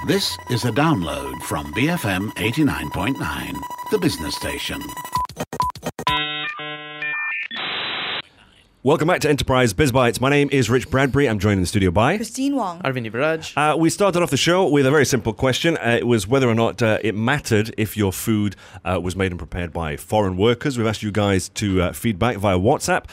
This is a download from BFM 89.9, the business station. Welcome back to Enterprise Biz Bites. My name is Rich Bradbury. I'm joined in the studio by Christine Wong. Arvind Ivaraj. We started off the show with a very simple question. It was whether or not it mattered if your food was made and prepared by foreign workers. We've asked you guys to feedback via WhatsApp,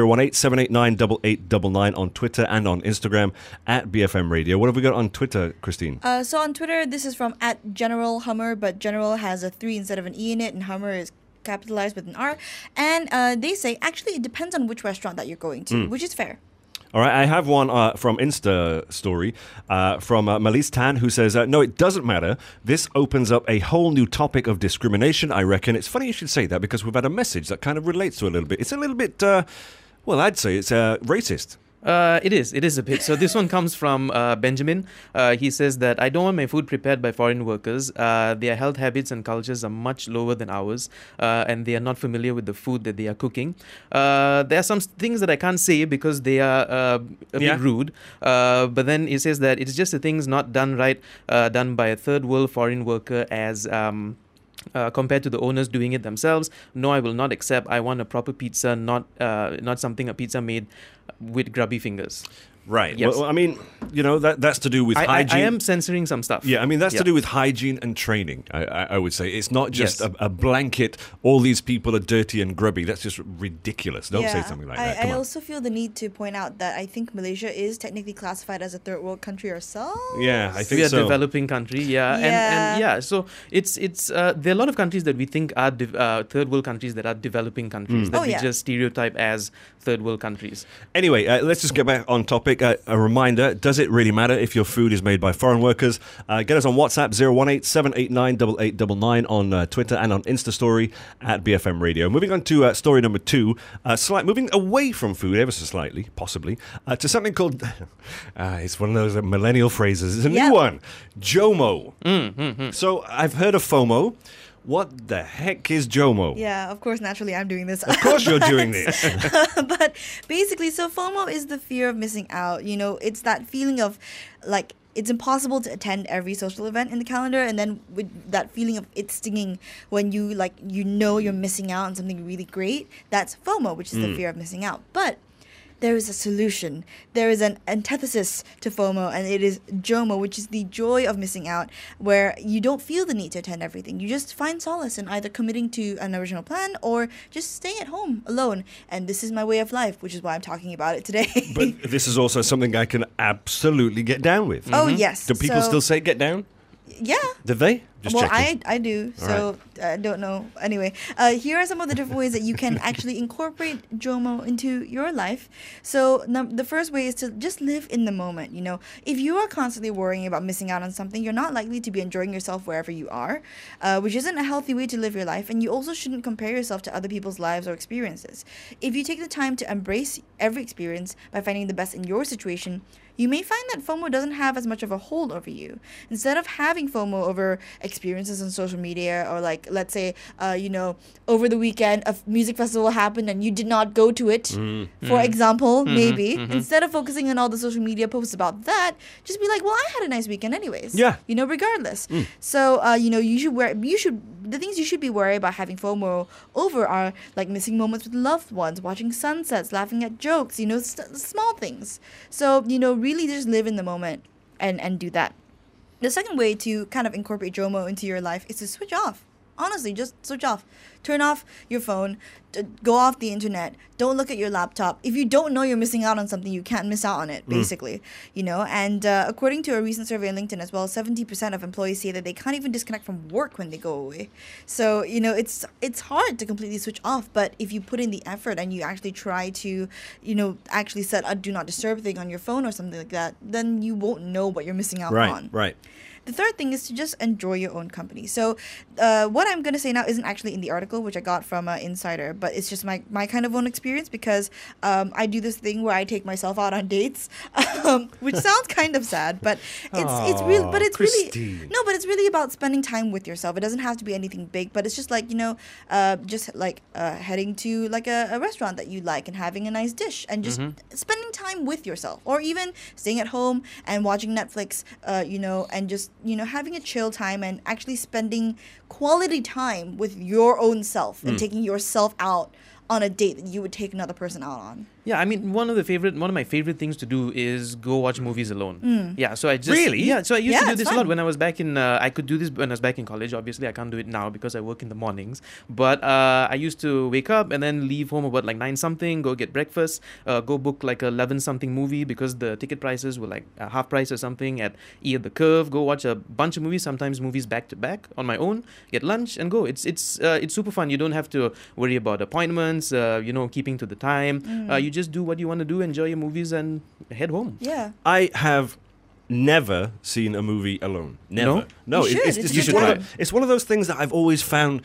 018-789-8899 on Twitter and on Instagram at BFM Radio. What have we got on Twitter, Christine? So on Twitter, this is from @GeneralHummer, but General has a 3 instead of an E in it, and Hummer is capitalized with an R. And they say, actually, it depends on which restaurant that you're going to, which is fair. All right, I have one from Insta story from Malise Tan, who says, no, it doesn't matter. This opens up a whole new topic of discrimination, I reckon. It's funny you should say that because we've had a message that kind of relates to it a little bit. It's a little bit, well, I'd say it's racist. It is a bit. So this one comes from Benjamin. He says that I don't want my food prepared by foreign workers. Their health habits and cultures are much lower than ours, and they are not familiar with the food that they are cooking. There are some things that I can't say because they are a bit rude. But then he says that it's just the things not done right, done by a third world foreign worker as... compared to the owners doing it themselves. No, I will not accept. I want a proper pizza, not something a pizza made with grubby fingers. Right. Yes. Well, I mean, you know, that's to do with hygiene. I am censoring some stuff. Yeah, I mean, that's to do with hygiene and training, I would say. It's not just a blanket, all these people are dirty and grubby. That's just ridiculous. Don't say something like that. Come I on. also feel the need to point out that I think Malaysia is technically classified as a third world country ourselves. Yeah, I think we are so. a developing country, and so it's there are a lot of countries that we think are third world countries that are developing countries that we just stereotype as third world countries. Anyway, let's just get back on topic. A reminder, does it really matter if your food is made by foreign workers? Get us on WhatsApp, 018-789-8899 on Twitter and on Insta Story at BFM Radio. Moving on to story number 2, moving away from food ever so slightly, possibly, to something called, it's one of those millennial phrases. It's a new one, JOMO. So I've heard of FOMO. What the heck is JOMO? Yeah, of course, naturally, I'm doing this. Of course you're doing this. But basically, so FOMO is the fear of missing out. You know, it's that feeling of, like, it's impossible to attend every social event in the calendar, and then with that feeling of it stinging when you, like, you know you're missing out on something really great. That's FOMO, which is the fear of missing out. But there is a solution. There is an antithesis to FOMO, and it is JOMO, which is the joy of missing out, where you don't feel the need to attend everything. You just find solace in either committing to an original plan or just staying at home alone. And this is my way of life, which is why I'm talking about it today. But this is also something I can absolutely get down with. Oh, yes. Do people still say get down? Yeah. Did they? Just Well, checking. I do, so I don't know. Anyway, here are some of the different ways that you can actually incorporate JOMO into your life. So the first way is to just live in the moment. You know, if you are constantly worrying about missing out on something, you're not likely to be enjoying yourself wherever you are, which isn't a healthy way to live your life. And you also shouldn't compare yourself to other people's lives or experiences. If you take the time to embrace every experience by finding the best in your situation, you may find that FOMO doesn't have as much of a hold over you. Instead of having FOMO over experiences on social media, or like, let's say, over the weekend a music festival happened and you did not go to it, for example, maybe. Instead of focusing on all the social media posts about that, just be like, well, I had a nice weekend anyways. Yeah. You know, regardless. So, the things you should be worried about having FOMO over are like missing moments with loved ones, watching sunsets, laughing at jokes, small things. So, really just live in the moment and do that. The second way to kind of incorporate JOMO into your life is to switch off. Honestly, just switch off. Turn off your phone. Go off the internet. Don't look at your laptop. If you don't know you're missing out on something, you can't miss out on it, basically. And according to a recent survey on LinkedIn as well, 70% of employees say that they can't even disconnect from work when they go away. So, it's hard to completely switch off. But if you put in the effort and you actually try to, actually set a do not disturb thing on your phone or something like that, then you won't know what you're missing out on. Right. The third thing is to just enjoy your own company. So what I'm going to say now isn't actually in the article, which I got from Insider, but it's just my kind of own experience because I do this thing where I take myself out on dates, which sounds kind of sad, but it's real. But it's Christine. really no, but it's really about spending time with yourself. It doesn't have to be anything big, but it's just like heading to like a restaurant that you like and having a nice dish and just spending time with yourself, or even staying at home and watching Netflix, and just having a chill time and actually spending quality time with your own self and taking yourself out on a date that you would take another person out on. Yeah, I mean, one of my favorite things to do is go watch movies alone. Yeah, so I just Really? Yeah, so I used to do it's this a fun. lot when I was back in. I could do this when I was back in college. Obviously, I can't do it now because I work in the mornings. But I used to wake up and then leave home about like 9 something, go get breakfast, go book like a 11 something movie because the ticket prices were like half price or something at E at the Curve. Go watch a bunch of movies, sometimes movies back to back on my own. Get lunch and go. It's super fun. You don't have to worry about appointments. Keeping to the time. You just do what you want to do, enjoy your movies, and head home. Yeah. I have never seen a movie alone. Never. No, You should. It's it's just one fun. of it's one of those things that I've always found,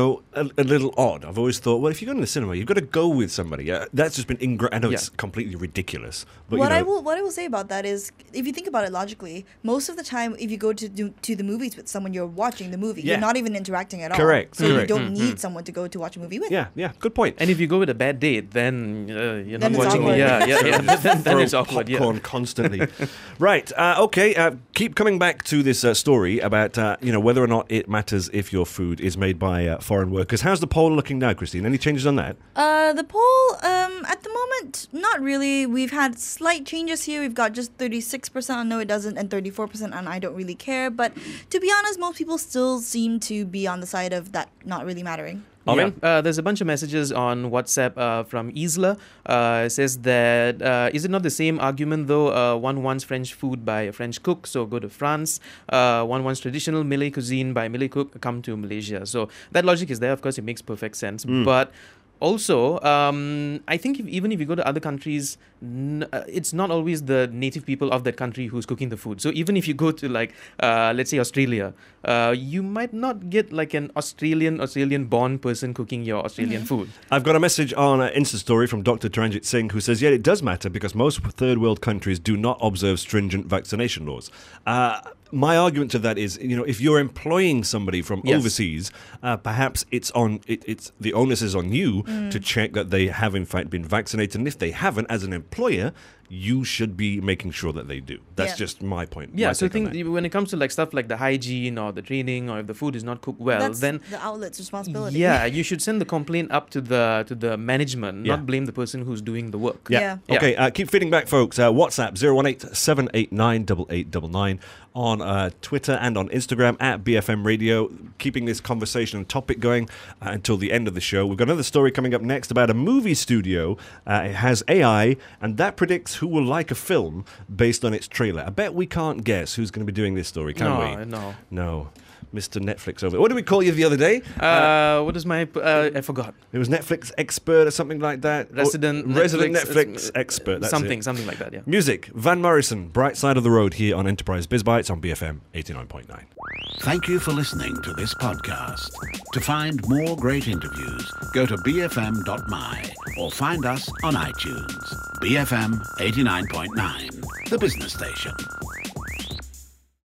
a little odd. I've always thought, well, if you're going to the cinema, you've got to go with somebody. That's just been I know it's completely ridiculous, but What I will say about that is, if you think about it logically, most of the time, if you go to the movies with someone, you're watching the movie. Yeah. You're not even interacting at all. Correct, So you correct. don't need someone to go to watch a movie with. yeah, good point. And if you go with a bad date, then you're Then not it's watching. awkward. Yeah. then Throw it's awkward. popcorn Yeah. constantly. Right. Okay. Keep coming back to this story about whether or not it matters if your food is made by foreign workers. How's the poll looking now, Christine? Any changes on that? The poll, at the moment, not really. We've had slight changes here. We've got just 36% on no, it doesn't, and 34% on I don't really care. But to be honest, most people still seem to be on the side of that not really mattering. Alvin? Yeah. There's a bunch of messages on WhatsApp from Isla. It says that, is it not the same argument though? One wants French food by a French cook, so go to France. One wants traditional Malay cuisine by a Malay cook, come to Malaysia. So that logic is there. Of course, it makes perfect sense. But also, I think even if you go to other countries, it's not always the native people of that country who's cooking the food. So even if you go to let's say Australia, you might not get like an Australian-born person cooking your Australian food. I've got a message on Insta story from Dr. Taranjit Singh who says, yeah, it does matter because most third world countries do not observe stringent vaccination laws. My argument to that is, if you're employing somebody from overseas, perhaps it's the onus is on you to check that they have in fact been vaccinated. And if they haven't, as an employer, you should be making sure that they do. That's just my point. Yeah, my so I take on think that. when it comes to like stuff like the hygiene or the training or if the food is not cooked well, That's then the outlet's responsibility. yeah, you should send the complaint up to the management, Yeah. not blame the person who's doing the work. Yeah. Okay, keep feeding back, folks. WhatsApp 018-789-8899 on Twitter and on Instagram at BFM Radio. Keeping this conversation and topic going until the end of the show. We've got another story coming up next about a movie studio. It has AI, and that predicts who will like a film based on its trailer. I bet we can't guess who's going to be doing this story, can we? No. Mr. Netflix over. What did we call you the other day? What is my... I forgot. It was Netflix expert or something like that. Resident Netflix expert. That's something like that, yeah. Music, Van Morrison, Bright Side of the Road here on Enterprise Biz Bites on BFM 89.9. Thank you for listening to this podcast. To find more great interviews, go to bfm.my or find us on iTunes. BFM 89.9, the business station.